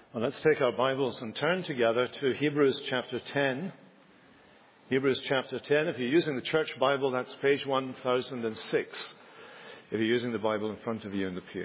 Well, let's take our Bibles and turn together to Hebrews chapter 10. Hebrews chapter 10. If you're using the church Bible, that's page 1006. If you're using the Bible in front of you in the pew.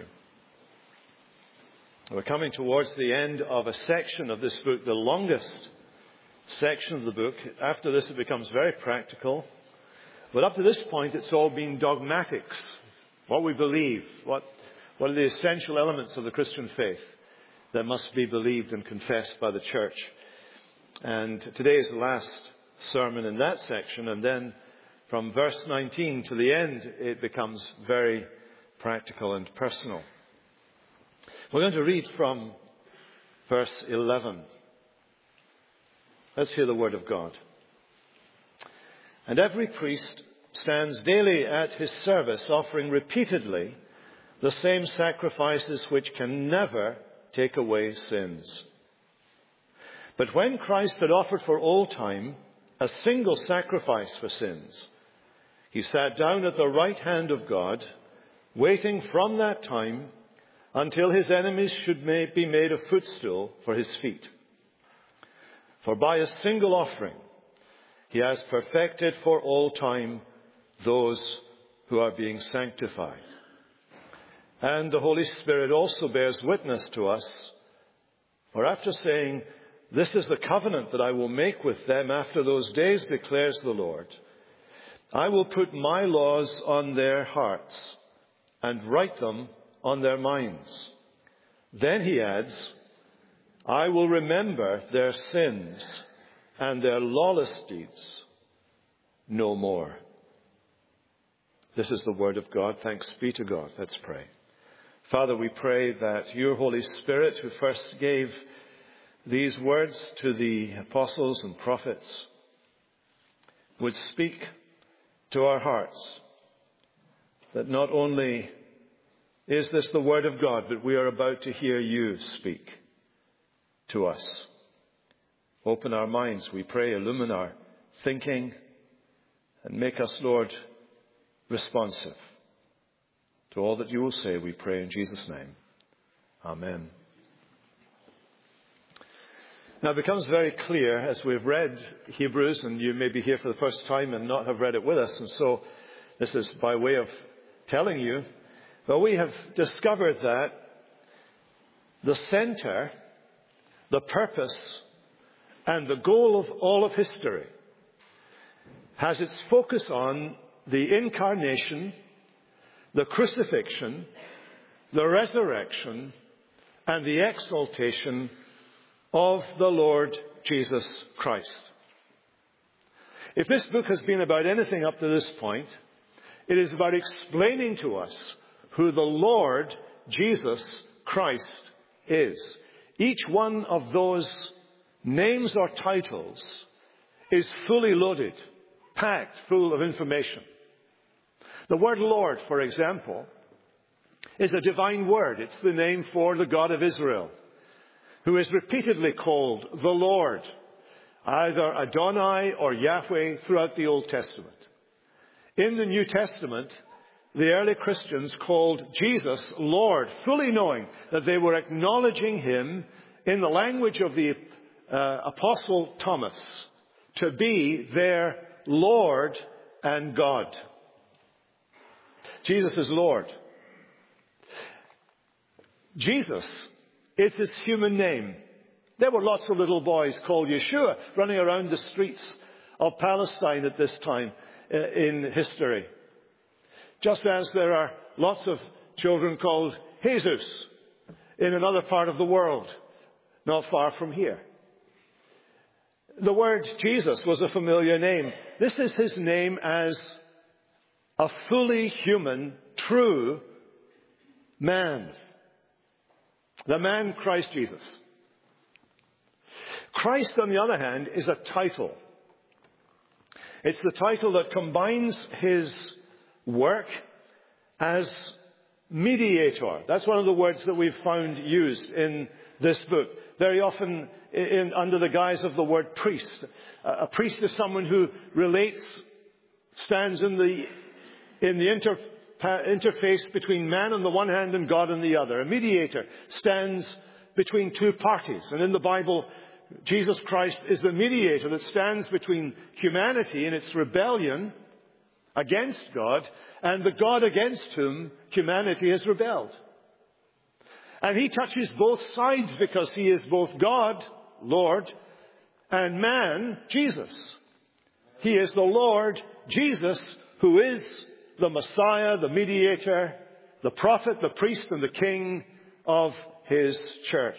We're coming towards the end of a section of this book, the longest section of the book. After this, it becomes very practical. But up to this point, it's all been dogmatics. What we believe. What are the essential elements of the Christian faith that must be believed and confessed by the church. And today is the last sermon in that section. And then from verse 19 to the end, it becomes very practical and personal. We're going to read from verse 11. Let's hear the word of God. And every priest stands daily at his service, offering repeatedly the same sacrifices which can never take away sins. But when Christ had offered for all time a single sacrifice for sins, he sat down at the right hand of God, waiting from that time until his enemies should be made a footstool for his feet. For by a single offering he has perfected for all time those who are being sanctified. And the Holy Spirit also bears witness to us. For after saying, "This is the covenant that I will make with them after those days, declares the Lord, I will put my laws on their hearts and write them on their minds." Then he adds, "I will remember their sins and their lawless deeds no more." This is the word of God. Thanks be to God. Let's pray. Father, we pray that your Holy Spirit, who first gave these words to the apostles and prophets, would speak to our hearts. That not only is this the word of God, but we are about to hear you speak to us. Open our minds, we pray, illumine our thinking, and make us, Lord, responsive to all that you will say, we pray in Jesus' name. Amen. Now it becomes very clear as we've read Hebrews, and you may be here for the first time and not have read it with us, and so this is by way of telling you, but we have discovered that the center, the purpose, and the goal of all of history has its focus on the incarnation, the crucifixion, the resurrection, and the exaltation of the Lord Jesus Christ. If this book has been about anything up to this point, it is about explaining to us who the Lord Jesus Christ is. Each one of those names or titles is fully loaded, packed full of information. The word Lord, for example, is a divine word. It's the name for the God of Israel, who is repeatedly called the Lord, either Adonai or Yahweh throughout the Old Testament. In the New Testament, the early Christians called Jesus Lord, fully knowing that they were acknowledging him in the language of the Apostle Thomas to be their Lord and God. Jesus is Lord. Jesus is his human name. There were lots of little boys called Yeshua running around the streets of Palestine at this time in history. Just as there are lots of children called Jesus in another part of the world, not far from here. The word Jesus was a familiar name. This is his name as a fully human, true man. The man Christ Jesus. Christ, on the other hand, is a title. It's the title that combines his work as mediator. That's one of the words that we've found used in this book. Very often under the guise of the word priest. A priest is someone who stands in the interface between man on the one hand and God on the other. A mediator stands between two parties. And in the Bible, Jesus Christ is the mediator that stands between humanity in its rebellion against God and the God against whom humanity has rebelled. And he touches both sides because he is both God, Lord, and man, Jesus. He is the Lord, Jesus, who is the Messiah, the mediator, the prophet, the priest, and the king of his church.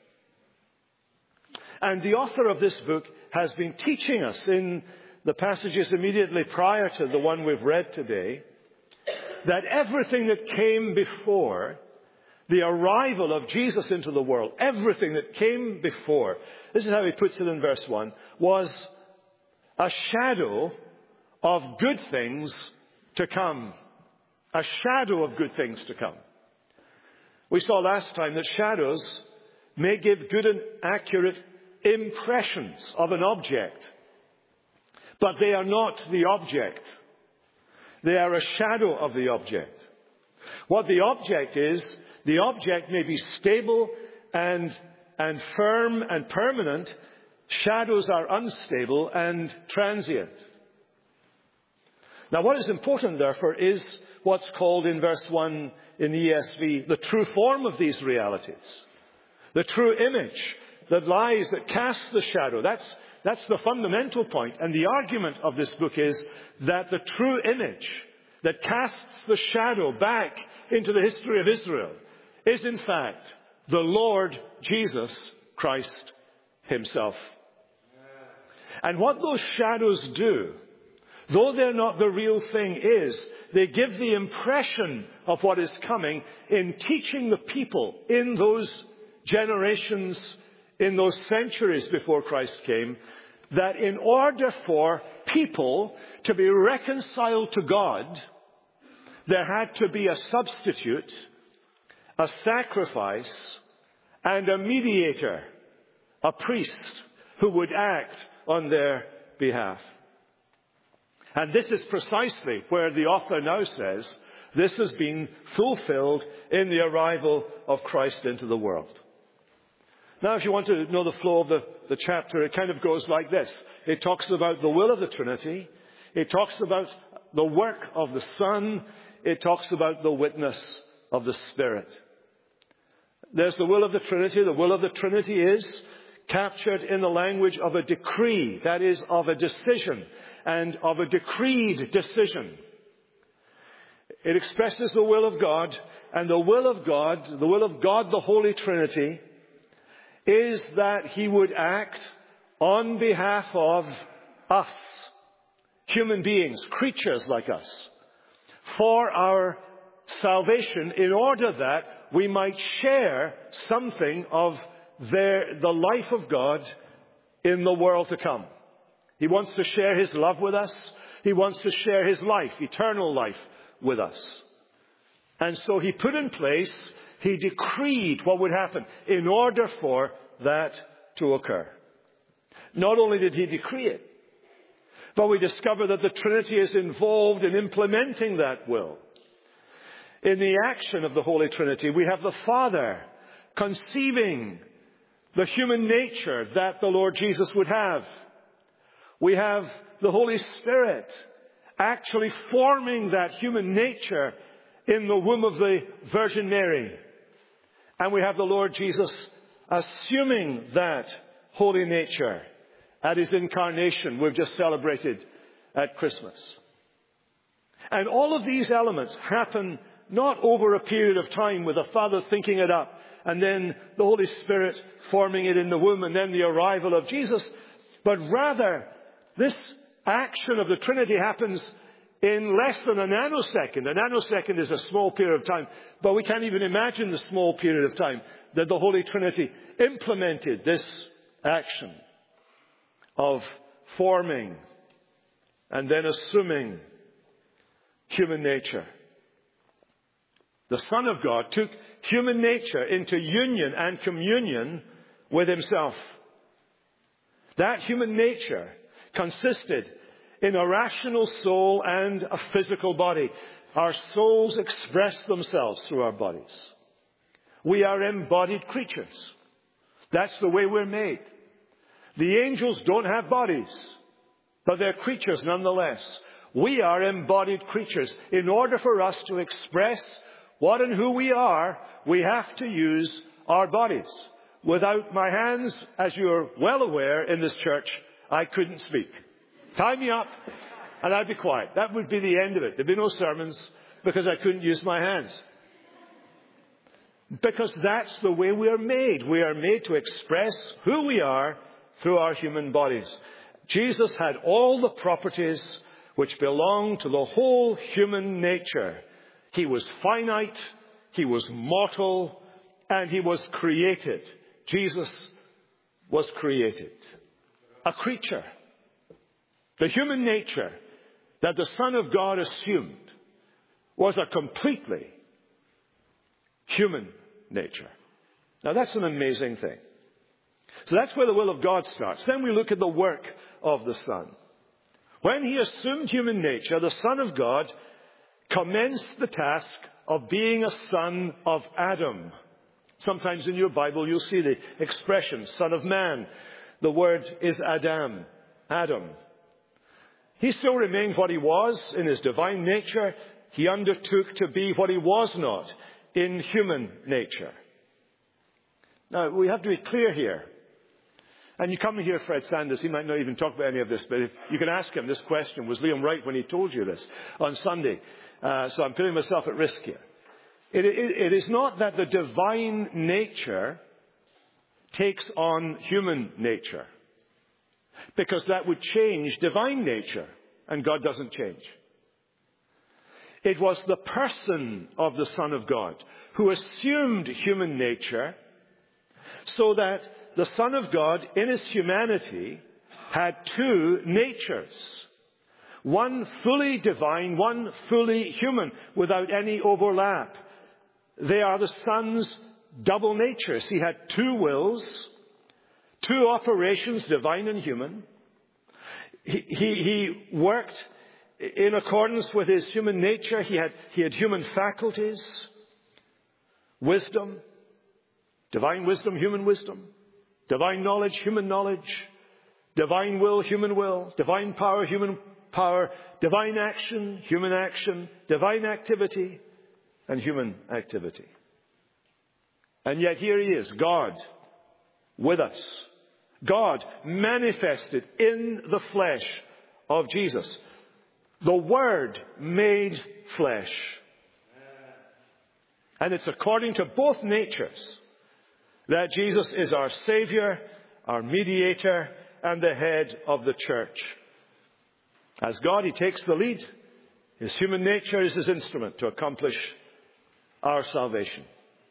And the author of this book has been teaching us in the passages immediately prior to the one we've read today that everything that came before the arrival of Jesus into the world, everything that came before, this is how he puts it in verse 1, was a shadow of good things to come. A shadow of good things to come. We saw last time that shadows may give good and accurate impressions of an object, but they are not the object. They are a shadow of the object. What the object is, the object may be stable and firm and permanent. Shadows are unstable and transient. Now, what is important, therefore, is what's called in verse 1 in the ESV, the true form of these realities. The true image that casts the shadow. That's the fundamental point. And the argument of this book is that the true image that casts the shadow back into the history of Israel is in fact the Lord Jesus Christ himself. And what those shadows do, though they're not the real thing, is they give the impression of what is coming in teaching the people in those generations, in those centuries before Christ came, that in order for people to be reconciled to God, there had to be a substitute, a sacrifice, and a mediator, a priest who would act on their behalf. And this is precisely where the author now says this has been fulfilled in the arrival of Christ into the world. Now, if you want to know the flow of the chapter, it kind of goes like this. It talks about the will of the Trinity. It talks about the work of the Son. It talks about the witness of the Spirit. There's the will of the Trinity. The will of the Trinity is captured in the language of a decree, that is, of a decision, and of a decreed decision. It expresses the will of God, and the will of God, the Holy Trinity, is that he would act on behalf of us, human beings, creatures like us, for our salvation, in order that we might share something of the life of God in the world to come. He wants to share his love with us. He wants to share his life, eternal life, with us. And so he put in place, he decreed what would happen in order for that to occur. Not only did he decree it, but we discover that the Trinity is involved in implementing that will. In the action of the Holy Trinity, we have the Father conceiving the human nature that the Lord Jesus would have. We have the Holy Spirit actually forming that human nature in the womb of the Virgin Mary. And we have the Lord Jesus assuming that holy nature at his incarnation we've just celebrated at Christmas. And all of these elements happen not over a period of time with the Father thinking it up and then the Holy Spirit forming it in the womb and then the arrival of Jesus, but rather this action of the Trinity happens in less than a nanosecond. A nanosecond is a small period of time, but we can't even imagine the small period of time that the Holy Trinity implemented this action of forming and then assuming human nature. The Son of God took human nature into union and communion with himself. That human nature consisted in a rational soul and a physical body. Our souls express themselves through our bodies. We are embodied creatures. That's the way we're made. The angels don't have bodies, but they're creatures nonetheless. We are embodied creatures. In order for us to express what and who we are, we have to use our bodies. Without my hands, as you're well aware in this church, I couldn't speak. Tie me up and I'd be quiet. That would be the end of it. There'd be no sermons because I couldn't use my hands. Because that's the way we are made. We are made to express who we are through our human bodies. Jesus had all the properties which belong to the whole human nature. He was finite, he was mortal, and he was created. Jesus was created. A creature. The human nature that the Son of God assumed was a completely human nature. Now that's an amazing thing. So that's where the will of God starts. Then we look at the work of the Son. When he assumed human nature, the Son of God commenced the task of being a son of Adam. Sometimes in your Bible you'll see the expression, Son of Man. The word is Adam. Adam. He still remained what he was in his divine nature. He undertook to be what he was not in human nature. Now, we have to be clear here. And you come to hear Fred Sanders, he might not even talk about any of this, but if you can ask him this question, was Liam right when he told you this on Sunday? So I'm putting myself at risk here. It is not that the divine nature takes on human nature, because that would change divine nature, and God doesn't change. It was the person of the Son of God who assumed human nature so that the Son of God in his humanity had two natures. One fully divine, one fully human, without any overlap. They are the Son's double natures. He had two wills, two operations, divine and human. He worked in accordance with his human nature. He had human faculties, wisdom, divine wisdom, human wisdom, divine knowledge, human knowledge, divine will, human will, divine power, human power, divine action, divine activity, and human activity. And yet here he is, God with us. God manifested in the flesh of Jesus. The Word made flesh. And it's according to both natures that Jesus is our Savior, our mediator, and the head of the church. As God, he takes the lead. His human nature is his instrument to accomplish our salvation.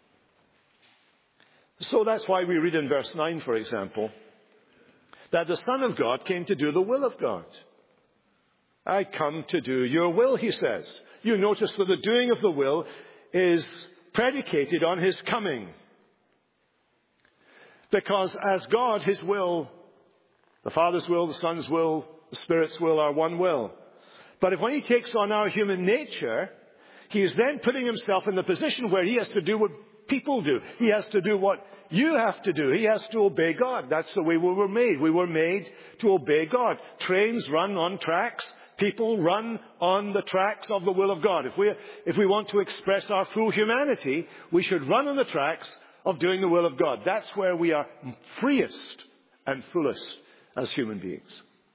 So that's why we read in verse 9, for example, that the Son of God came to do the will of God. I come to do your will, he says. You notice that the doing of the will is predicated on his coming. Because as God, his will, the Father's will, the Son's will, the Spirit's will are one will. But when he takes on our human nature, he is then putting himself in the position where he has to do what people do. He has to do what you have to do. He has to obey God. That's the way we were made. We were made to obey God. Trains run on tracks. People run on the tracks of the will of God. If we want to express our full humanity, we should run on the tracks of doing the will of God. That's where we are freest and fullest as human beings.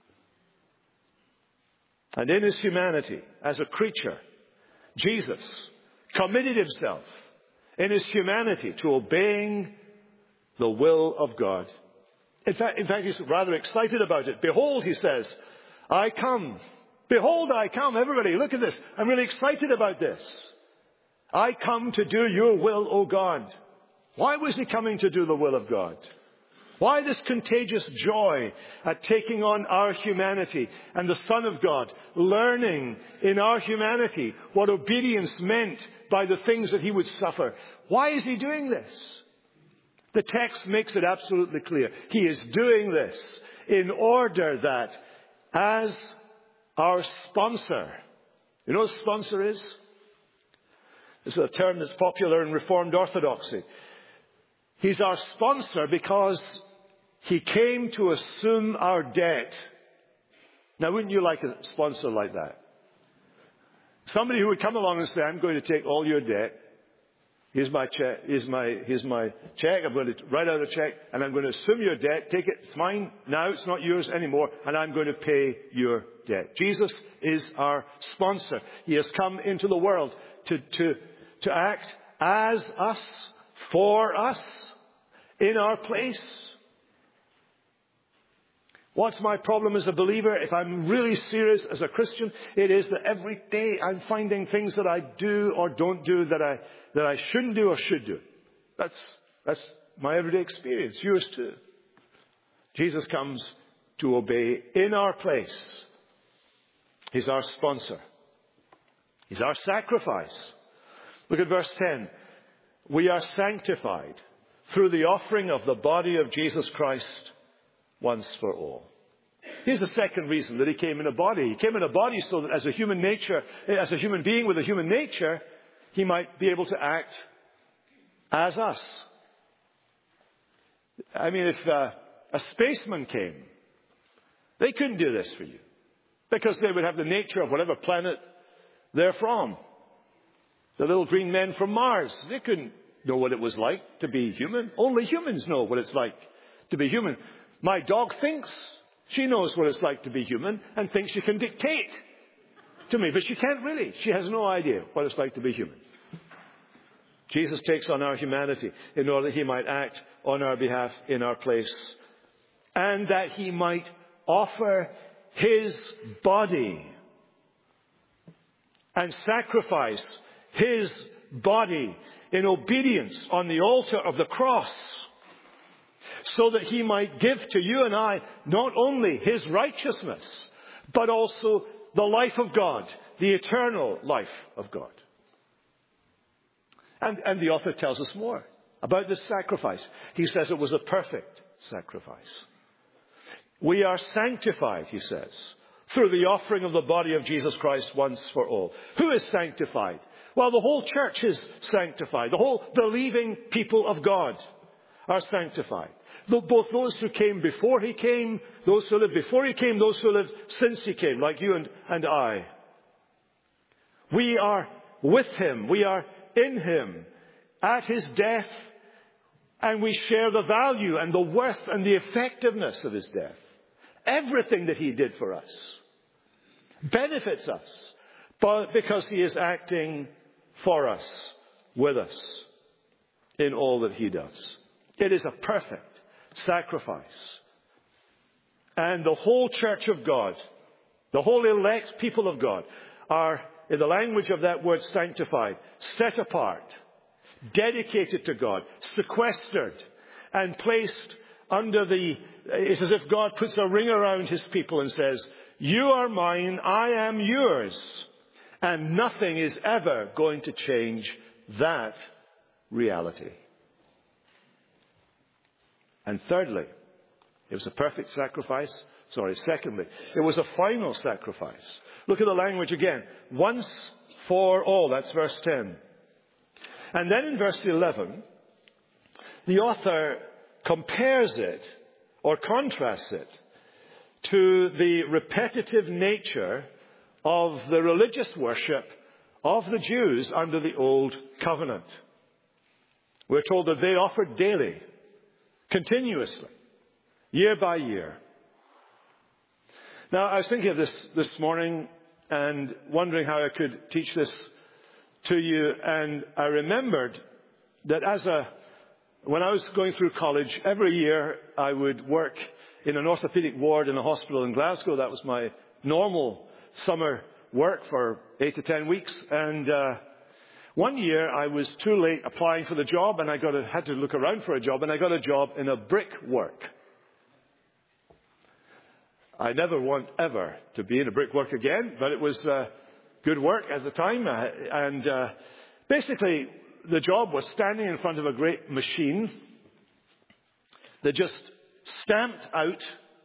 And in his humanity, as a creature, Jesus committed himself in his humanity to obeying the will of God. In fact, he's rather excited about it. Behold, he says, I come. Behold, I come. Everybody, look at this. I'm really excited about this. I come to do your will, O God. Why was he coming to do the will of God? Why this contagious joy at taking on our humanity and the Son of God, learning in our humanity what obedience meant by the things that he would suffer? Why is he doing this? The text makes it absolutely clear. He is doing this in order that as our sponsor, you know what a sponsor is? This is a term that's popular in Reformed Orthodoxy. He's our sponsor because he came to assume our debt. Now, wouldn't you like a sponsor like that? Somebody who would come along and say, I'm going to take all your debt. Here's my check. Here's my check. I'm going to write out a check and I'm going to assume your debt. Take it. It's mine now. It's not yours anymore. And I'm going to pay your debt. Jesus is our sponsor. He has come into the world to act as us, for us, in our place. What's my problem as a believer? If I'm really serious as a Christian, it is that every day I'm finding things that I do or don't do that I shouldn't do or should do. That's my everyday experience. Yours too. Jesus comes to obey in our place. He's our sponsor. He's our sacrifice. Look at verse 10. We are sanctified through the offering of the body of Jesus Christ once for all. Here's the second reason that he came in a body. He came in a body so that as a human being with a human nature, he might be able to act as us. I mean, if a spaceman came, they couldn't do this for you because they would have the nature of whatever planet they're from. The little green men from Mars, they couldn't know what it was like to be human. Only humans know what it's like to be human. My dog thinks she knows what it's like to be human and thinks she can dictate to me, but she can't really. She has no idea what it's like to be human. Jesus takes on our humanity in order that he might act on our behalf in our place, and that he might offer his body and sacrifice his body in obedience on the altar of the cross, so that he might give to you and I not only his righteousness, but also the life of God, the eternal life of God. And the author tells us more about this sacrifice. He says it was a perfect sacrifice. We are sanctified, he says, through the offering of the body of Jesus Christ once for all. Who is sanctified? Well, the whole church is sanctified. The whole believing people of God are sanctified. Both those who came before he came, those who lived before he came, those who lived since he came, like you and I. We are with him. We are in him at his death, and we share the value and the worth and the effectiveness of his death. Everything that he did for us benefits us, but because he is acting for us, with us, in all that he does. It is a perfect sacrifice. And the whole church of God, the whole elect people of God, are, in the language of that word, sanctified, set apart, dedicated to God, sequestered, and placed under it's as if God puts a ring around his people and says, you are mine, I am yours. And nothing is ever going to change that reality. And thirdly, it was a perfect sacrifice. Secondly, it was a final sacrifice. Look at the language again. Once for all. That's verse 10. And then in verse 11, the author compares it or contrasts it to the repetitive nature of the religious worship of the Jews under the Old Covenant. We're told that they offered daily, continuously, year by year. Now, I was thinking of this morning and wondering how I could teach this to you, and I remembered that when I was going through college, every year I would work in an orthopedic ward in a hospital in Glasgow. That was my normal summer work for 8 to 10 weeks. And one year I was too late applying for the job, and I had to look around for a job, and I got a job in a brickwork. I never want ever to be in a brickwork again, but it was good work at the time. And basically, the job was standing in front of a great machine that just stamped out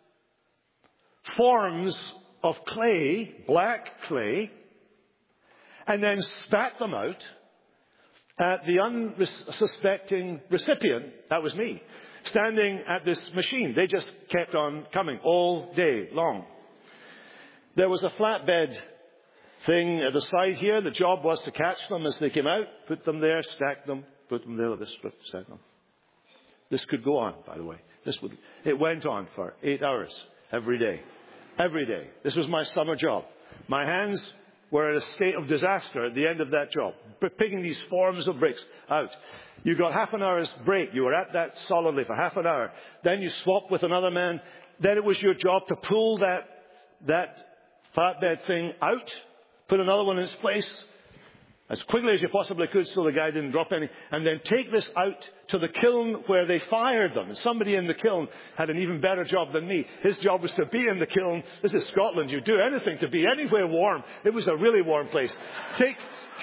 forms of clay, black clay, and then spat them out at the unsuspecting recipient, that was me, standing at this machine. They just kept on coming all day long. There was a flatbed thing at the side here. The job was to catch them as they came out, put them there, stack them, put them there, stack them. This could go on, by the way. It went on for 8 hours every day. Every day. This was my summer job. My hands were in a state of disaster at the end of that job, picking these forms of bricks out. You got half an hour's break. You were at that solidly for half an hour. Then you swapped with another man. Then it was your job to pull that flatbed thing out, put another one in its place as quickly as you possibly could so the guy didn't drop any, and then take this out to the kiln where they fired them. And somebody in the kiln had an even better job than me. His job was to be in the kiln. This is Scotland. You do anything to be anywhere warm. It was a really warm place. Take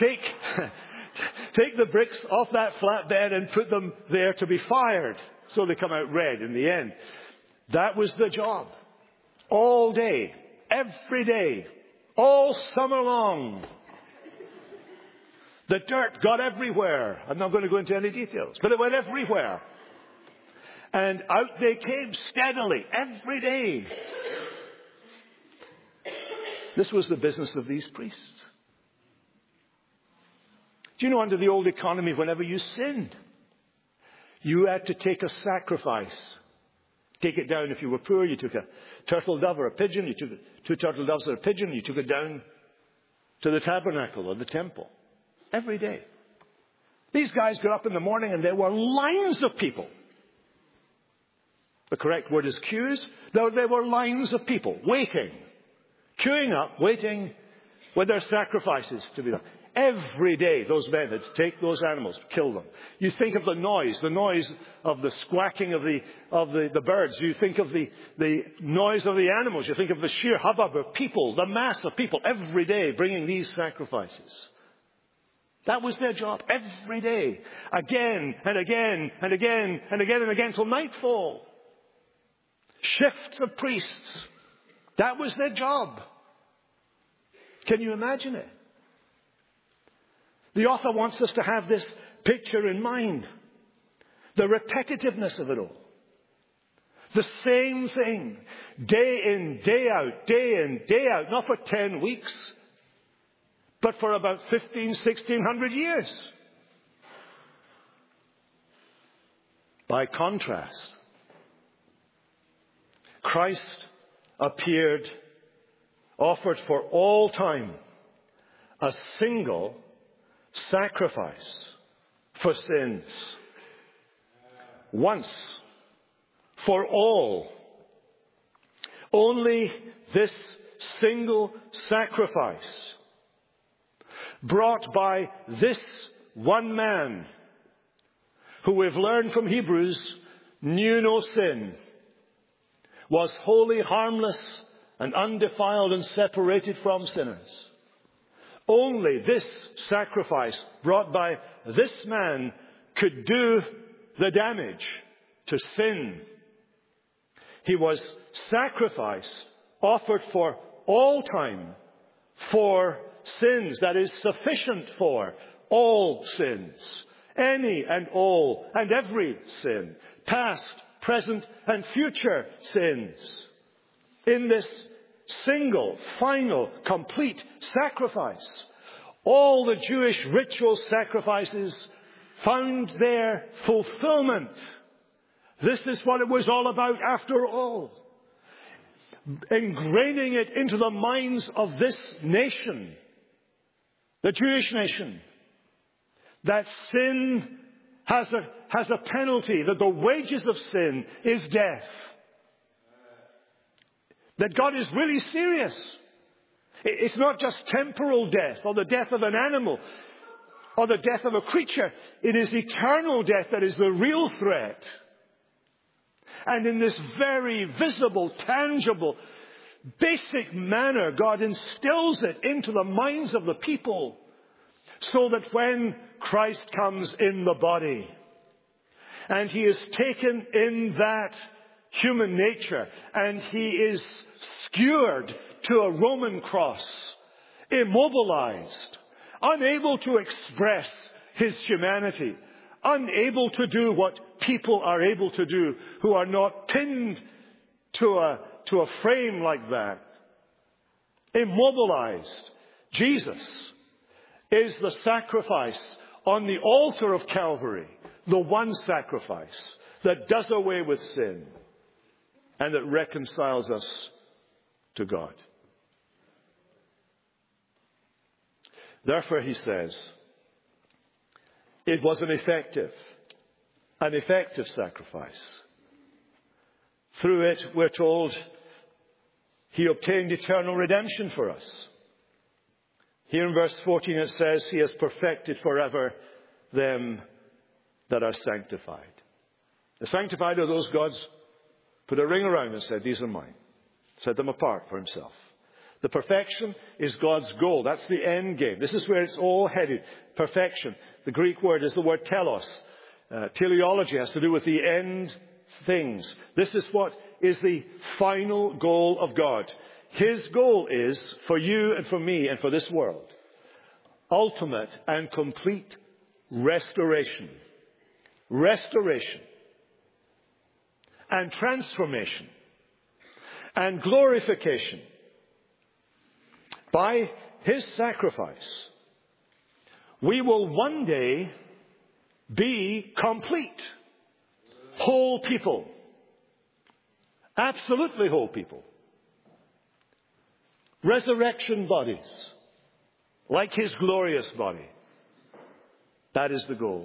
the bricks off that flatbed and put them there to be fired so they come out red in the end. That was the job. All day, every day, all summer long. The dirt got everywhere. I'm not going to go into any details, but it went everywhere. And out they came steadily, every day. This was the business of these priests. Do you know, under the old economy, whenever you sinned, you had to take a sacrifice. Take it down. If you were poor, you took a turtle dove or a pigeon. You took 2 turtle doves or a pigeon. You took it down to the tabernacle or the temple. Every day. These guys got up in the morning and there were lines of people. The correct word is queues. There were lines of people waiting, queuing up, waiting with their sacrifices to be done. Every day those men had to take those animals, kill them. You think of the noise of the squawking of the birds. You think of the noise of the animals. You think of the sheer hubbub of people, the mass of people every day bringing these sacrifices. That was their job every day. Again and again and again and again and again till nightfall. Shifts of priests. That was their job. Can you imagine it? The author wants us to have this picture in mind. The repetitiveness of it all. The same thing. Day in, day out, day in, day out. Not for 10 weeks. But for about 1600 years. By contrast, Christ appeared, offered for all time, a single sacrifice for sins. Once for all. Only this single sacrifice, brought by this one man, who we've learned from Hebrews knew no sin, was wholly harmless and undefiled and separated from sinners. Only this sacrifice brought by this man could do the damage to sin. He was sacrificed, offered for all time, for sins, that is sufficient for all sins. Any and all and every sin. Past, present and future sins. In this single, final, complete sacrifice. All the Jewish ritual sacrifices found their fulfillment. This is what it was all about after all. Ingraining it into the minds of this nation, the Jewish nation, that sin has a penalty, that the wages of sin is death. That God is really serious. It's not just temporal death or the death of an animal or the death of a creature. It is eternal death that is the real threat. And in this very visible, tangible, basic manner, God instills it into the minds of the people so that when Christ comes in the body and he is taken in that human nature and he is skewered to a Roman cross, immobilized, unable to express his humanity, unable to do what people are able to do who are not pinned to a frame like that, immobilized. Jesus is the sacrifice on the altar of Calvary, the one sacrifice that does away with sin and that reconciles us to God. Therefore, he says, it was an effective sacrifice. Through it, we're told, he obtained eternal redemption for us. Here in verse 14 it says, he has perfected forever them that are sanctified. The sanctified are those God's put a ring around and said, these are mine. Set them apart for himself. The perfection is God's goal. That's the end game. This is where it's all headed. Perfection. The Greek word is the word telos. Teleology has to do with the end things. This is what is the final goal of God. His goal is for you and for me and for this world, ultimate and complete restoration. Restoration. And transformation. And glorification. By his sacrifice, we will one day be complete, whole people. Absolutely whole people. Resurrection bodies, like his glorious body. That is the goal.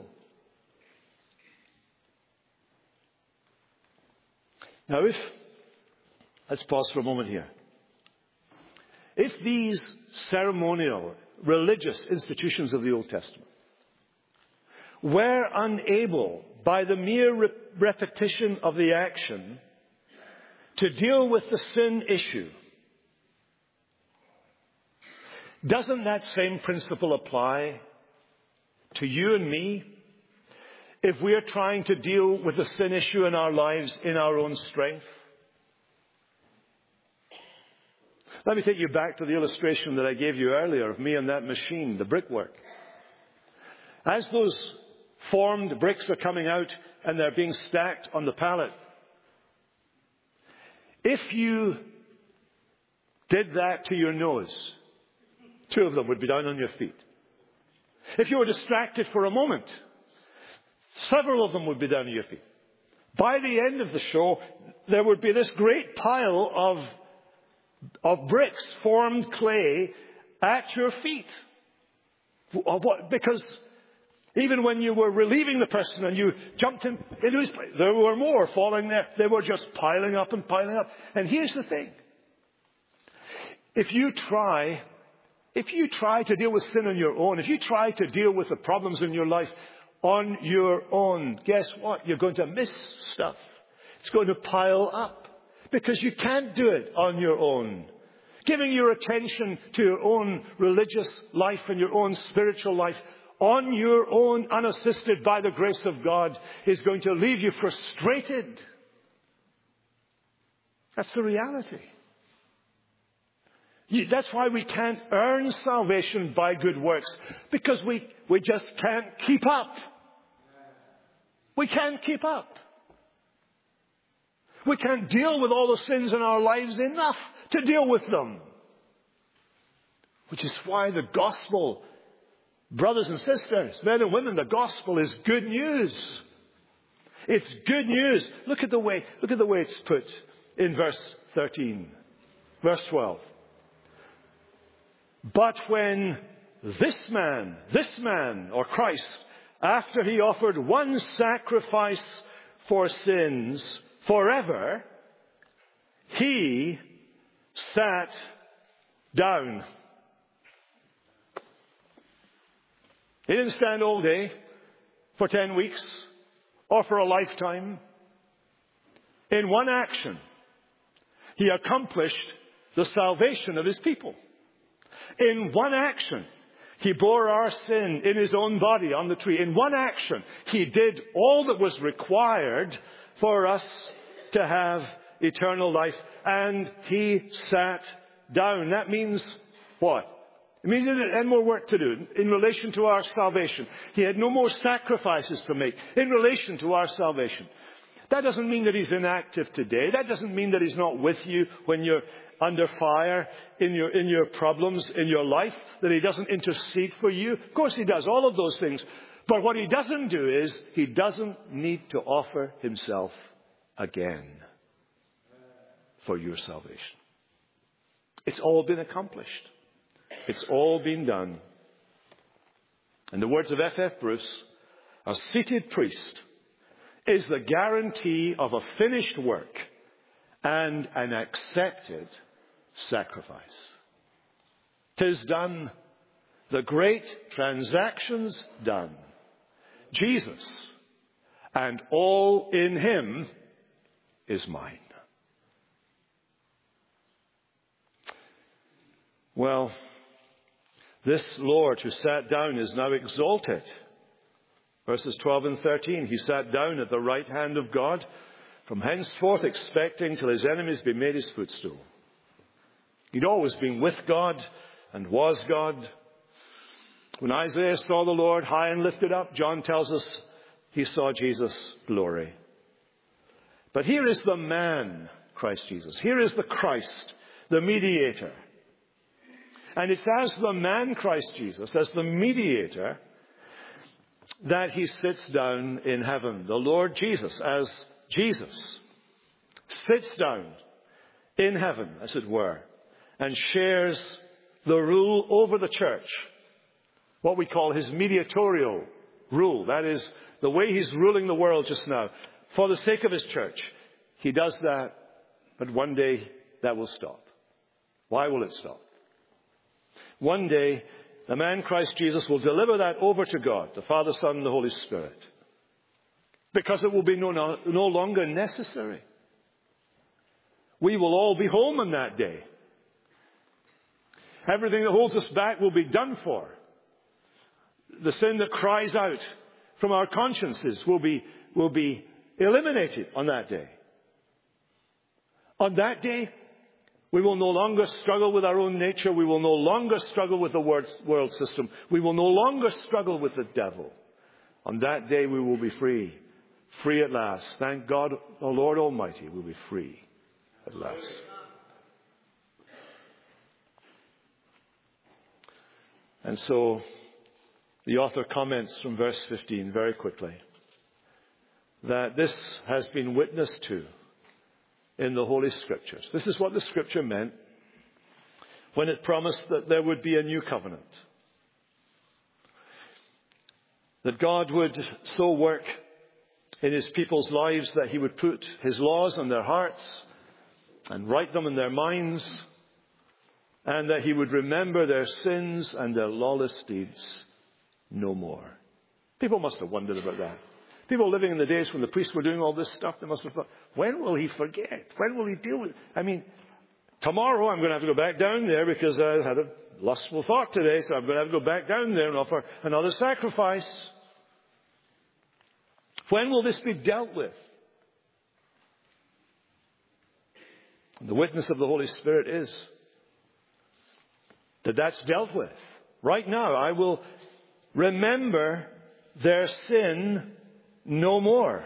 Now let's pause for a moment here. If these ceremonial, religious institutions of the Old Testament were unable, by the mere repetition of the action, to deal with the sin issue, doesn't that same principle apply to you and me if we're trying to deal with the sin issue in our lives in our own strength? Let me take you back to the illustration that I gave you earlier of me and that machine, the brickwork. As those formed bricks are coming out and they're being stacked on the pallet, if you did that to your nose, 2 of them would be down on your feet. If you were distracted for a moment, several of them would be down on your feet. By the end of the show, there would be this great pile of bricks, formed clay, at your feet. Because even when you were relieving the person and you jumped into his place, there were more falling there. They were just piling up and piling up. And here's the thing. If you try to deal with sin on your own, if you try to deal with the problems in your life on your own, guess what? You're going to miss stuff. It's going to pile up. Because you can't do it on your own. Giving your attention to your own religious life and your own spiritual life on your own, unassisted by the grace of God, is going to leave you frustrated. That's the reality. That's why we can't earn salvation by good works. Because we just can't keep up. We can't keep up. We can't deal with all the sins in our lives enough to deal with them. Which is why the gospel, brothers and sisters, men and women, the gospel is good news. It's good news. Look at the way it's put in verse 13. Verse 12. But when this man, or Christ, after he offered one sacrifice for sins forever, he sat down. He didn't stand all day for 10 weeks or for a lifetime. In one action, he accomplished the salvation of his people. In one action, he bore our sin in his own body on the tree. In one action, he did all that was required for us to have eternal life. And he sat down. That means what? It means he had more work to do in relation to our salvation. He had no more sacrifices to make in relation to our salvation. That doesn't mean that he's inactive today. That doesn't mean that he's not with you when you're under fire in your problems in your life, that he doesn't intercede for you. Of course he does all of those things. But what he doesn't do is he doesn't need to offer himself again for your salvation. It's all been accomplished. It's all been done. In the words of F.F. Bruce, a seated priest is the guarantee of a finished work and an accepted sacrifice. 'Tis done. The great transaction's done. Jesus and all in him is mine. Well, this Lord who sat down is now exalted. Verses 12 and 13, he sat down at the right hand of God, from henceforth expecting till his enemies be made his footstool. He'd always been with God and was God. When Isaiah saw the Lord high and lifted up, John tells us he saw Jesus' glory. But here is the man, Christ Jesus. Here is the Christ, the mediator. And it's as the man Christ Jesus, as the mediator, that he sits down in heaven. The Lord Jesus, as Jesus, sits down in heaven, as it were, and shares the rule over the church. What we call his mediatorial rule. That is the way he's ruling the world just now. For the sake of his church. He does that, but one day that will stop. Why will it stop? One day, the man Christ Jesus will deliver that over to God, the Father, Son, and the Holy Spirit. Because it will be no longer necessary. We will all be home on that day. Everything that holds us back will be done for. The sin that cries out from our consciences will be eliminated on that day. On that day, we will no longer struggle with our own nature. We will no longer struggle with the world system. We will no longer struggle with the devil. On that day, we will be free. Free at last. Thank God, the Lord Almighty, will be free at last. And so, the author comments from verse 15 very quickly that this has been witnessed to in the Holy Scriptures. This is what the Scripture meant when it promised that there would be a new covenant. That God would so work in his people's lives that he would put his laws on their hearts and write them in their minds, and that he would remember their sins and their lawless deeds no more. People must have wondered about that. People living in the days when the priests were doing all this stuff, they must have thought, when will he forget? When will he deal with it? I mean, tomorrow I'm going to have to go back down there because I had a lustful thought today, so I'm going to have to go back down there and offer another sacrifice. When will this be dealt with? And the witness of the Holy Spirit is that that's dealt with. Right now, I will remember their sin no more.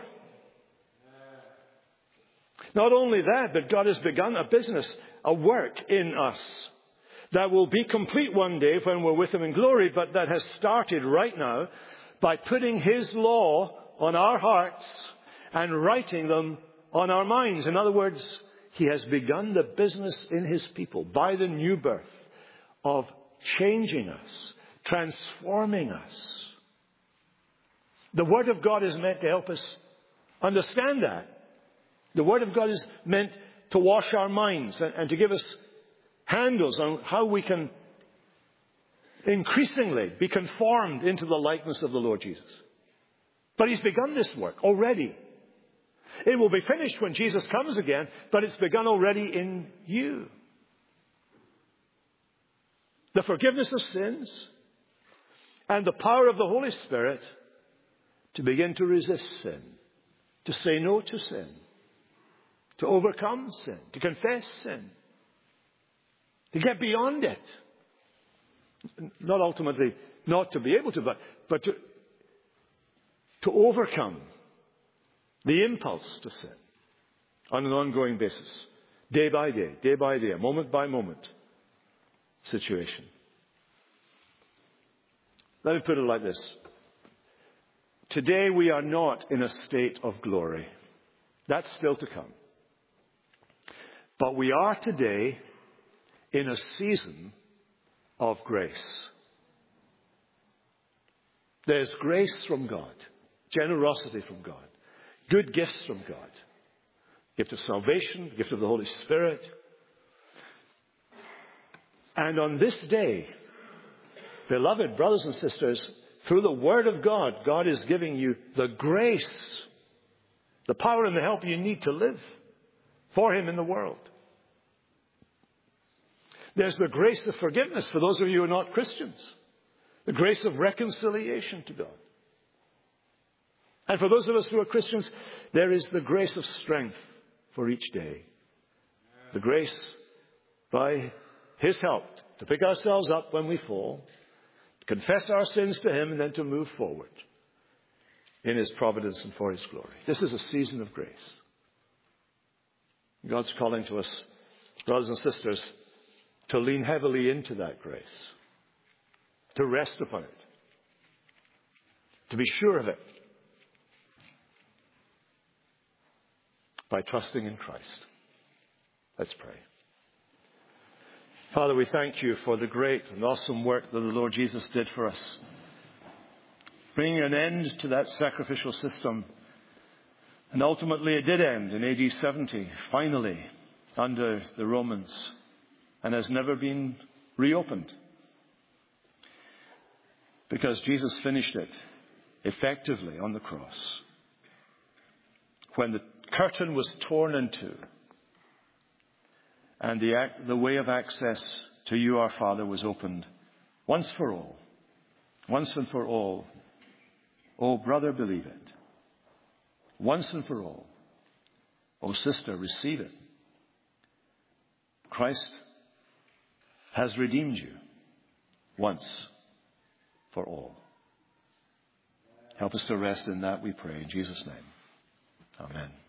Not only that, but God has begun a business, a work in us that will be complete one day when we're with him in glory, but that has started right now by putting his law on our hearts and writing them on our minds. In other words, he has begun the business in his people by the new birth of changing us, transforming us. The Word of God is meant to help us understand that. The Word of God is meant to wash our minds and to give us handles on how we can increasingly be conformed into the likeness of the Lord Jesus. But he's begun this work already. It will be finished when Jesus comes again, but it's begun already in you. The forgiveness of sins and the power of the Holy Spirit to begin to resist sin, to say no to sin, to overcome sin, to confess sin, to get beyond it, Not ultimately not to be able to, but to overcome the impulse to sin on an ongoing basis, day by day, a moment by moment situation. Let me put it like this. Today we are not in a state of glory. That's still to come. But we are today in a season of grace. There's grace from God, generosity from God, good gifts from God, gift of salvation, gift of the Holy Spirit. And on this day, beloved brothers and sisters, through the Word of God, God is giving you the grace, the power and the help you need to live for Him in the world. There's the grace of forgiveness for those of you who are not Christians. The grace of reconciliation to God. And for those of us who are Christians, there is the grace of strength for each day. The grace by His help to pick ourselves up when we fall, to confess our sins to Him, and then to move forward in His providence and for His glory. This is a season of grace. God's calling to us, brothers and sisters, to lean heavily into that grace, to rest upon it, to be sure of it, by trusting in Christ. Let's pray. Father, we thank You for the great and awesome work that the Lord Jesus did for us, bringing an end to that sacrificial system. And ultimately it did end in AD 70, finally, under the Romans, and has never been reopened. Because Jesus finished it effectively on the cross. When the curtain was torn in two, and the way of access to You, our Father, was opened once for all. Once and for all. Oh, brother, believe it. Once and for all. Oh, sister, receive it. Christ has redeemed you once for all. Help us to rest in that, we pray, in Jesus' name. Amen.